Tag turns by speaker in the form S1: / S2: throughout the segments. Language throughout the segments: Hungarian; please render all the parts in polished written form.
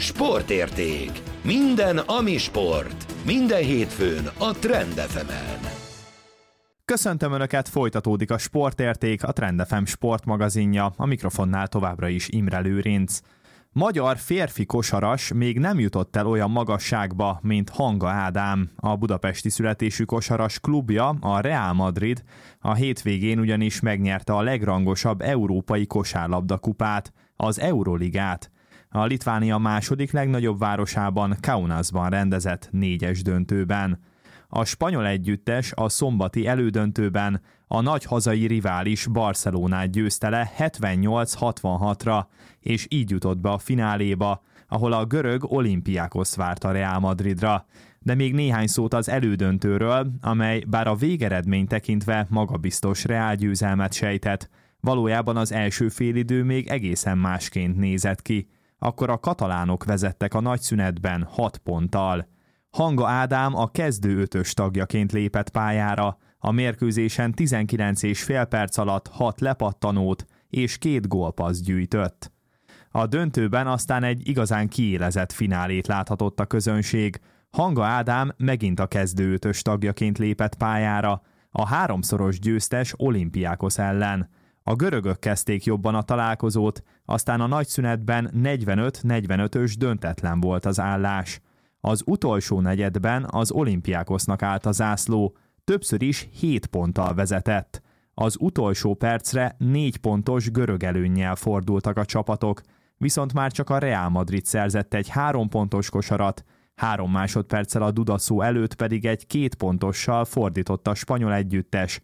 S1: Sportérték. Minden, ami sport. Minden hétfőn a Trend FM-en.
S2: Köszöntöm Önöket, folytatódik a Sportérték, a Trend FM sportmagazinja, a mikrofonnál továbbra is Imre Lőrinc. Magyar férfi kosaras még nem jutott el olyan magasságba, mint Hanga Ádám. A budapesti születésű kosaras klubja, a Real Madrid, a hétvégén ugyanis megnyerte a legrangosabb európai kosárlabda kupát, az Euroligát. A Litvánia második legnagyobb városában, Kaunasban rendezett 4-es döntőben. A spanyol együttes a szombati elődöntőben a nagy hazai rivális Barcelonát győzte le 78-66-ra, és így jutott be a fináléba, ahol a görög Olympiakos várt a Real Madridra. De még néhány szót az elődöntőről, amely bár a végeredmény tekintve magabiztos Real győzelmet sejtett, valójában az első félidő még egészen másként nézett ki. Akkor a katalánok vezettek a nagyszünetben 6 ponttal. Hanga Ádám a kezdő ötös tagjaként lépett pályára, a mérkőzésen 19,5 perc alatt 6 lepattanót és 2 gólpaszt gyűjtött. A döntőben aztán egy igazán kiélezett finálét láthatott a közönség. Hanga Ádám megint a kezdő ötös tagjaként lépett pályára, a 3-szoros győztes Olympiakos ellen. A görögök kezdték jobban a találkozót, aztán a nagyszünetben 45-45-ös döntetlen volt az állás. Az utolsó negyedben az Olympiakosnak állt a zászló, többször is 7 ponttal vezetett. Az utolsó percre 4 pontos görög előnnyel fordultak a csapatok, viszont már csak a Real Madrid szerzett egy 3 pontos kosarat, 3 másodperccel a dudaszó előtt pedig egy 2 pontossal fordított a spanyol együttes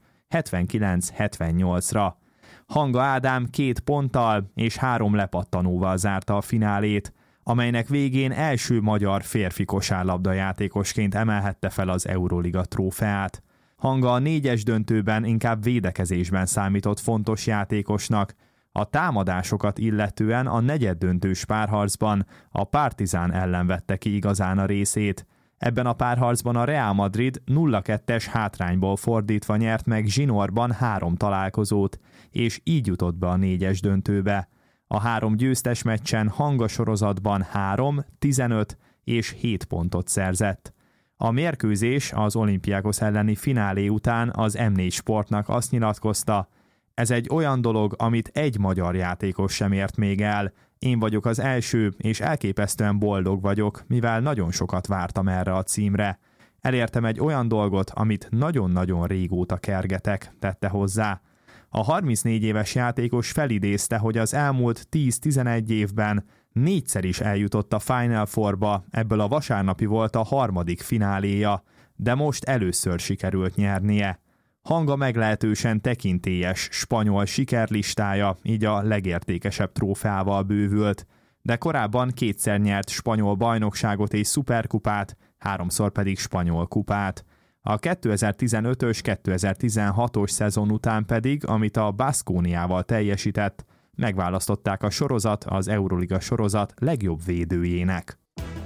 S2: 79-78-ra. Hanga Ádám 2 ponttal és 3 lepattanóval zárta a finálét, amelynek végén első magyar férfi kosárlabda játékosként emelhette fel az Euroliga trófeát. Hanga a 4-es döntőben inkább védekezésben számított fontos játékosnak, a támadásokat illetően a negyeddöntős párharcban a Partizán ellen vette ki igazán a részét. Ebben a párharcban a Real Madrid 0-2-es hátrányból fordítva nyert meg zsinórban 3 találkozót, és így jutott be a 4-es döntőbe. A 3 győztes meccsen Hanga sorozatban 3, 15 és 7 pontot szerzett. A mérkőzés az Olympiakos elleni finálé után az M4 Sportnak azt nyilatkozta: ez egy olyan dolog, amit egy magyar játékos sem ért még el. Én vagyok az első, és elképesztően boldog vagyok, mivel nagyon sokat vártam erre a címre. Elértem egy olyan dolgot, amit nagyon-nagyon régóta kergetek, tette hozzá. A 34 éves játékos felidézte, hogy az elmúlt 10-11 évben 4-szer is eljutott a Final Fourba, ebből a vasárnapi volt a 3. fináléja, de most először sikerült nyernie. Hanga meglehetősen tekintélyes spanyol sikerlistája így a legértékesebb trófeával bővült, de korábban 2-szer nyert spanyol bajnokságot és szuperkupát, 3-szor pedig spanyol kupát. A 2015-ös, 2016-os szezon után pedig, amit a Baskoniával teljesített, megválasztották a sorozat az Euroliga sorozat legjobb védőjének.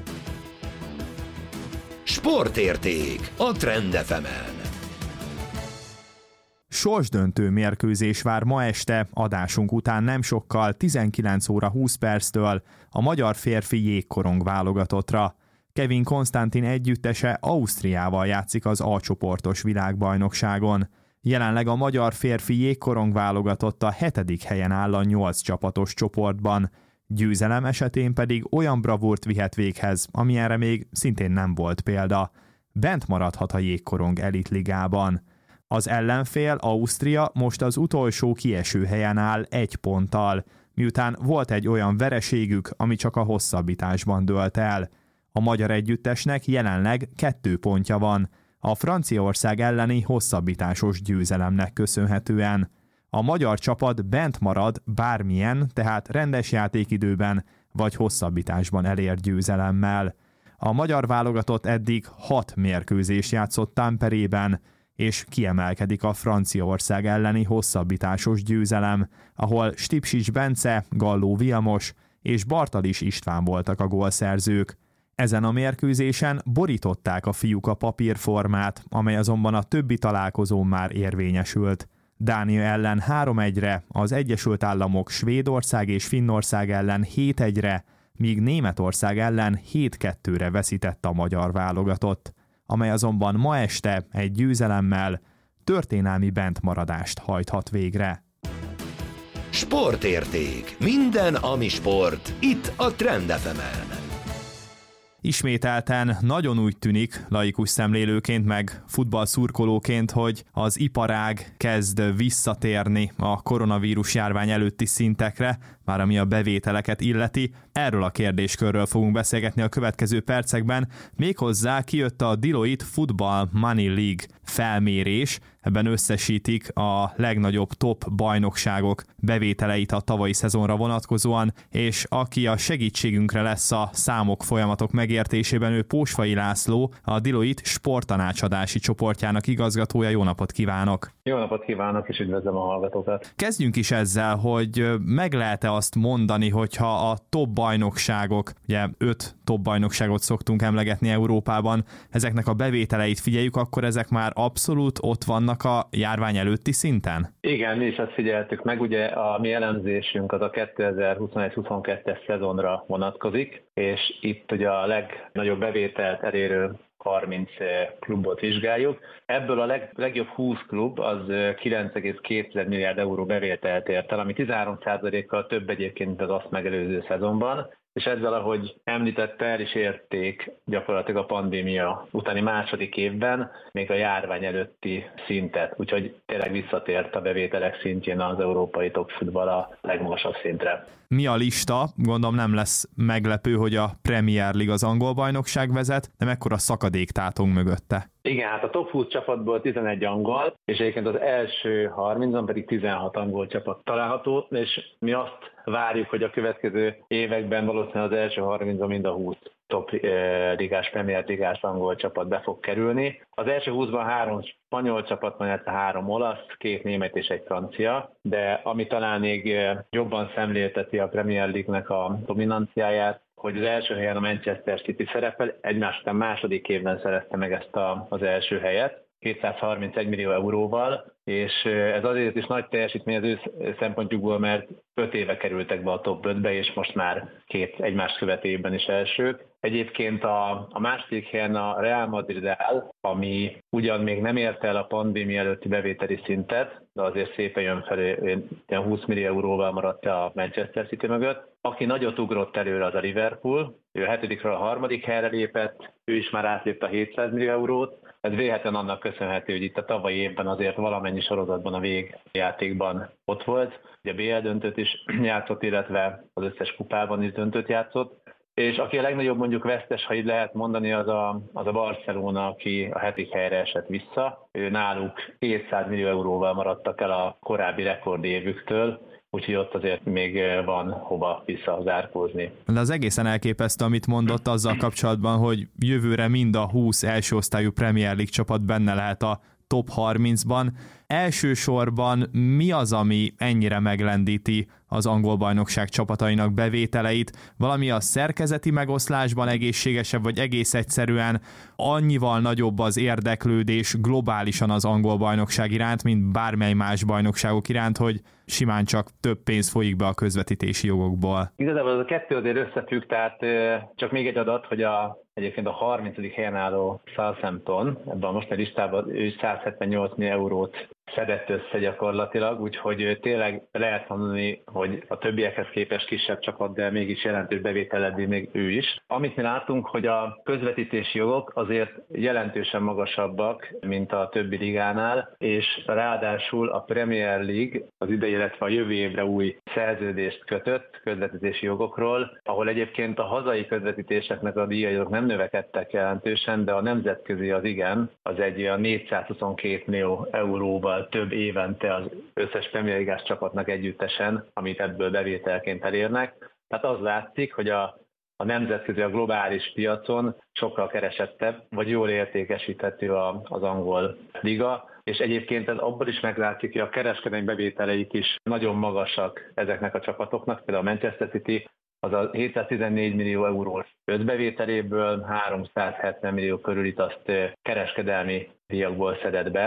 S1: Sportérték a Trend FM-en.
S2: Sorsdöntő mérkőzés vár ma este, adásunk után nem sokkal, 19 óra 20 perctől a magyar férfi jégkorong válogatottra. Kevin Konstantin együttese Ausztriával játszik az A-csoportos világbajnokságon. Jelenleg a magyar férfi jégkorong válogatott a 7. helyen áll a 8 csapatos csoportban. Győzelem esetén pedig olyan bravúrt vihet véghez, amilyenre még szintén nem volt példa. Bent maradhat a jégkorong elitligában. Az ellenfél, Ausztria, most az utolsó kieső helyen áll 1 ponttal, miután volt egy olyan vereségük, ami csak a hosszabbításban dőlt el. A magyar együttesnek jelenleg 2 pontja van, a Franciaország elleni hosszabbításos győzelemnek köszönhetően. A magyar csapat bent marad bármilyen, tehát rendes játékidőben vagy hosszabbításban elért győzelemmel. A magyar válogatott eddig 6 mérkőzést játszott Tamperében, és kiemelkedik a Franciaország elleni hosszabbításos győzelem, ahol Stipsics Bence, Galló Vilmos és Bartalis István voltak a gólszerzők. Ezen a mérkőzésen borították a fiúk a papírformát, amely azonban a többi találkozón már érvényesült. Dánia ellen 3-1-re, az Egyesült Államok, Svédország és Finnország ellen 7-1-re, míg Németország ellen 7-2-re veszített a magyar válogatott, amely azonban ma este egy győzelemmel történelmi bentmaradást hajthat végre.
S1: Sportérték. Minden, ami sport. Itt a Trend FM-en.
S2: Ismételten nagyon úgy tűnik, laikus szemlélőként meg futballszurkolóként, hogy az iparág kezd visszatérni a koronavírus járvány előtti szintekre, már ami a bevételeket illeti. Erről a kérdéskörről fogunk beszélgetni a következő percekben. Méghozzá kijött a Deloitte Football Money League felmérés, ebben összesítik a legnagyobb top bajnokságok bevételeit a tavalyi szezonra vonatkozóan, és aki a segítségünkre lesz a számok folyamatok megértésében, ő Pósfai László, a Deloitte sporttanácsadási csoportjának igazgatója. Jó napot kívánok!
S3: Jó napot kívánok, és üdvözlöm a hallgatókat!
S2: Kezdjünk is ezzel, hogy meg lehet-e azt mondani, hogyha a top bajnokságok, ugye 5 top bajnokságot szoktunk emlegetni Európában, ezeknek a bevételeit figyeljük, akkor ezek már abszolút ott vannak a járvány előtti szinten?
S3: Igen, mi is ezt figyeltük meg, ugye a mi elemzésünk az a 2021-22-es szezonra vonatkozik, és itt ugye a legnagyobb bevételt elérő 30 klubot vizsgáljuk. Ebből a legjobb 20 klub az 9,2 milliárd euró bevételt ért el, ami 13%-kal több egyébként, mint az azt megelőző szezonban, és ezzel, ahogy említette, el is érték gyakorlatilag a pandémia utáni második évben még a járvány előtti szintet, úgyhogy tényleg visszatért a bevételek szintjén az európai topfutball a legmagasabb szintre.
S2: Mi a lista? Gondolom nem lesz meglepő, hogy a Premier League az angol bajnokság vezet, de mekkora szakadék tátong mögötte?
S3: Igen, hát a top 20 csapatból 11 angol, és egyébként az első 30-on pedig 16 angol csapat található, és mi azt várjuk, hogy a következő években valószínűleg az első 30-on mind a 20 top ligás, Premier ligás angol csapat be fog kerülni. Az első 20-ban 3 spanyol csapat van, illetve 3 olasz, 2 német és 1 francia, de ami talán még jobban szemlélteti a Premier League-nek a dominanciáját, hogy az első helyen a Manchester City szerepel, egymás után második évben szerezte meg ezt az első helyet, 231 millió euróval, és ez azért is nagy teljesítmény az ő szempontjukból, mert 5 éve kerültek be a top 5-be, és most már 2 egymást követő évben is elsők. Egyébként a második helyen a Real Madrid áll, ami ugyan még nem érte el a pandémia előtti bevételi szintet, de azért szépen jön felé, 20 millió euróval maradt a Manchester City mögött. Aki nagyot ugrott előre, az a Liverpool, ő a 7-ről a 3. helyre lépett, ő is már átlépte a 700 millió eurót. Ez véletlen annak köszönhető, hogy itt a tavalyi évben azért valamennyi sorozatban a végjátékban ott volt. Ugye a BL döntőt is játszott, illetve az összes kupában is döntőt játszott. És aki a legnagyobb mondjuk vesztes, ha így lehet mondani, az a Barcelona, aki a 7. helyre esett vissza. Ő náluk 200 millió euróval maradtak el a korábbi rekordévüktől, úgyhogy ott azért még van hova visszazárkózni.
S2: De az egészen elképesztő, amit mondott azzal kapcsolatban, hogy jövőre mind a 20 elsőosztályú Premier League csapat benne lehet a top 30-ban. Elsősorban mi az, ami ennyire meglendíti az angol bajnokság csapatainak bevételeit? Valami a szerkezeti megoszlásban egészségesebb, vagy egész egyszerűen annyival nagyobb az érdeklődés globálisan az angol bajnokság iránt, mint bármely más bajnokságok iránt, hogy simán csak több pénz folyik be a közvetítési jogokból?
S3: Igazából az a kettő azért összefügg, tehát csak még egy adat, hogy egyébként a 30. helyen álló Southampton, ebben a mostani listában ő 178 millió eurót szedett össze gyakorlatilag, úgyhogy tényleg lehet mondani, hogy a többiekhez képest kisebb csapat, de mégis jelentős bevételeddig még ő is. Amit mi látunk, hogy a közvetítési jogok azért jelentősen magasabbak, mint a többi ligánál, és ráadásul a Premier League az idei, illetve a jövő évre új szerződést kötött közvetítési jogokról, ahol egyébként a hazai közvetítéseknek a díjai nem növekedtek jelentősen, de a nemzetközi az igen, az egy olyan 422 millió euróval több évente az összes Premier Ligás csapatnak együttesen, amit ebből bevételként elérnek. Tehát az látszik, hogy a nemzetközi, a globális piacon sokkal keresettebb, vagy jól értékesíthető az angol liga, és egyébként ez abból is meglátszik, hogy a kereskedelmi bevételeik is nagyon magasak ezeknek a csapatoknak, például a Manchester City az a 714 millió eurós összbevételéből 370 millió körül itt azt kereskedelmi díjakból szedett be.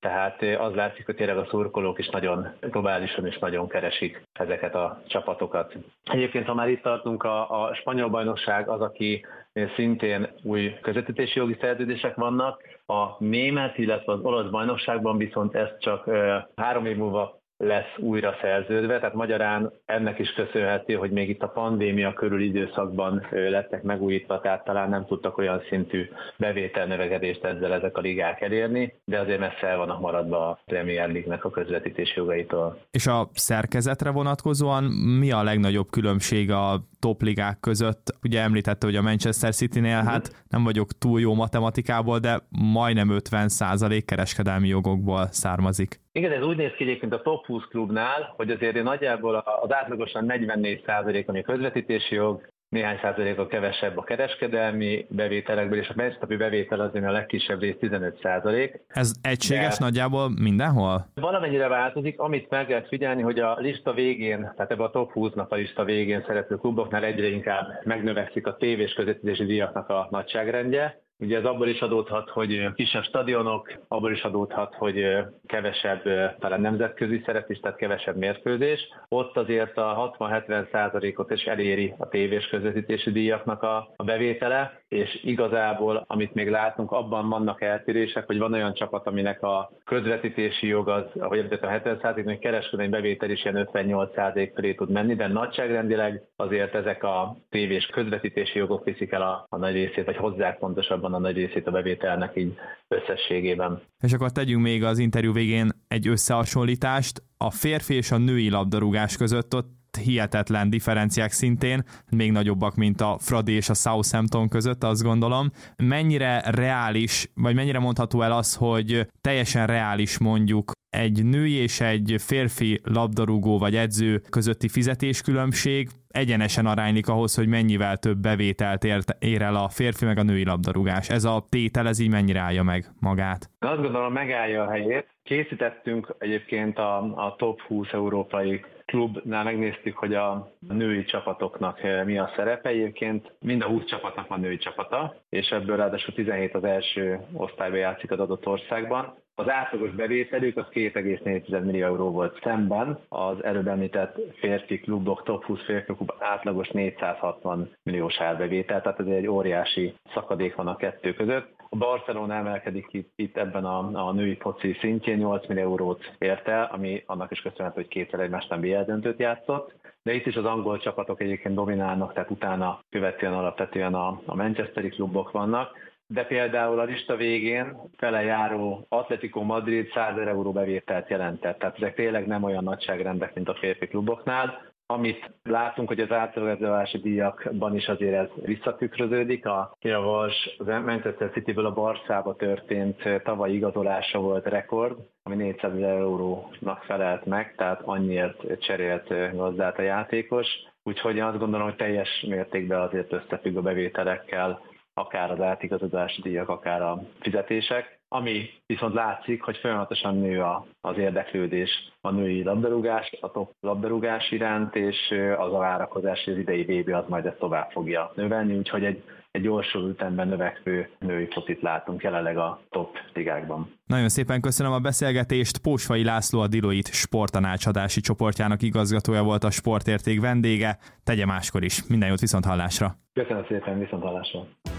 S3: tehát az látszik, hogy tényleg a szurkolók is nagyon globálisan is nagyon keresik ezeket a csapatokat. Egyébként, ha már itt tartunk, a spanyol bajnokság az, aki szintén új közvetítési jogi szerződések vannak. A német, illetve az olasz bajnokságban viszont ez csak 3 év múlva lesz újra szerződve, tehát magyarán ennek is köszönhető, hogy még itt a pandémia körüli időszakban lettek megújítva, tehát talán nem tudtak olyan szintű bevételnövekedést ezek a ligák elérni, de azért messze el vannak maradva a Premier League-nek a közvetítési jogaitól.
S2: És a szerkezetre vonatkozóan mi a legnagyobb különbség a top ligák között? Ugye említette, hogy a Manchester Citynél hát nem vagyok túl jó matematikából, de majdnem 50% kereskedelmi jogokból származik.
S3: Igen, ez úgy néz ki egyébként a top 20 klubnál, hogy azért nagyjából az átlagosan 44%, ami a közvetítési jog, néhány százaléka kevesebb a kereskedelmi bevételekből, és a meccsnapi bevétel azért a legkisebb rész 15%.
S2: Ez egységes nagyjából mindenhol?
S3: Valamennyire változik, amit meg lehet figyelni, hogy a lista végén, tehát ebben a top 20-nak a lista végén szereplő kluboknál egyre inkább megnövekszik a tévés közvetítési díjaknak a nagyságrendje. Ugye ez abból is adódhat, hogy kisebb stadionok, abból is adódhat, hogy kevesebb talán nemzetközi szerep is, tehát kevesebb mérkőzés. Ott azért a 60-70%-ot is eléri a tévés közvetítési díjaknak a bevétele, és igazából, amit még látunk, abban vannak eltérések, hogy van olyan csapat, aminek a közvetítési jog az, ahogy említett, a 70%, még kereskedelmi bevétel is ilyen 58% felé tud menni, de nagyságrendileg azért ezek a tévés közvetítési jogok viszik el a nagy részét, vagy hozzák pontosabban a nagy részét a bevételnek így összességében.
S2: És akkor tegyünk még az interjú végén egy összehasonlítást. A férfi és a női labdarúgás között ott hihetetlen differenciák szintén, még nagyobbak, mint a Fradi és a Southampton között, azt gondolom. Mennyire reális, vagy mennyire mondható el az, hogy teljesen reális mondjuk egy női és egy férfi labdarúgó vagy edző közötti fizetéskülönbség egyenesen aránylik ahhoz, hogy mennyivel több bevételt ér el a férfi meg a női labdarúgás. Ez a tétel, ez így mennyire állja meg magát?
S3: Azt gondolom, megállja a helyét. Készítettünk egyébként a top 20 európai klubnál, megnéztük, hogy a női csapatoknak mi a szerepe. Egyébként mind a 20 csapatnak van női csapata, és ebből ráadásul 17 az első osztályban játszik az adott országban. Az átlagos bevételük az 2,4 millió euró volt szemben, az előbb említett férfi klubok, top 20 férfi klub átlagos 460 milliós árbevétel, tehát ez egy óriási szakadék van a kettő között. A Barcelona emelkedik itt ebben a női foci szintjén, 8 millió eurót ért el, ami annak is köszönhető, hogy kétszer egymásban BL döntőt játszott. De itt is az angol csapatok egyébként dominálnak, tehát utána követően alapvetően a manchesteri klubok vannak. De például a lista végén fele járó Atletico Madrid 100 000 euró bevételt jelentett. Tehát ezek tényleg nem olyan nagyságrendek, mint a férfi kluboknál. Amit látunk, hogy az átlagozási díjakban is azért ez visszatükröződik. A Vals, az Manchester Cityből a Barszába történt tavalyi igazolása volt rekord, ami 400 000 eurónak felelt meg, tehát annyiért cserélt gazdát a játékos. Úgyhogy én azt gondolom, hogy teljes mértékben azért összefügg a bevételekkel, akár az átigazodási díjak, akár a fizetések. Ami viszont látszik, hogy folyamatosan nő az érdeklődés a női labdarúgás, a top labdarúgás iránt, és az a várakozás, hogy az idei VB az majd ezt tovább fogja növelni, úgyhogy egy gyorsuló ütemben növekvő női focit látunk jelenleg a top ligákban.
S2: Nagyon szépen köszönöm a beszélgetést. Pósfai László, a Deloitte sporttanácsadási csoportjának igazgatója volt a Sportérték vendége. Tegye máskor is. Minden jót, viszonthallásra!
S3: Köszönöm szépen, viszonthallásra!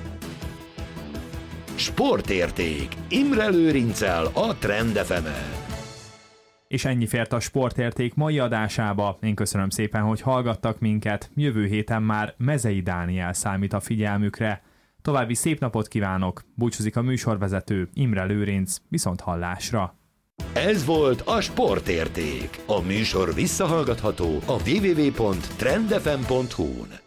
S1: Sportérték. Imre Lőrinccel a Trend FM-en.
S2: És ennyi fért a Sportérték mai adásába. Én köszönöm szépen, hogy hallgattak minket. Jövő héten már Mezei Dániel számít a figyelmükre. További szép napot kívánok. Búcsúzik a műsorvezető Imre Lőrinc. Viszonthallásra.
S1: Ez volt a Sportérték. A műsor visszahallgatható a www.trendfm.hu-n.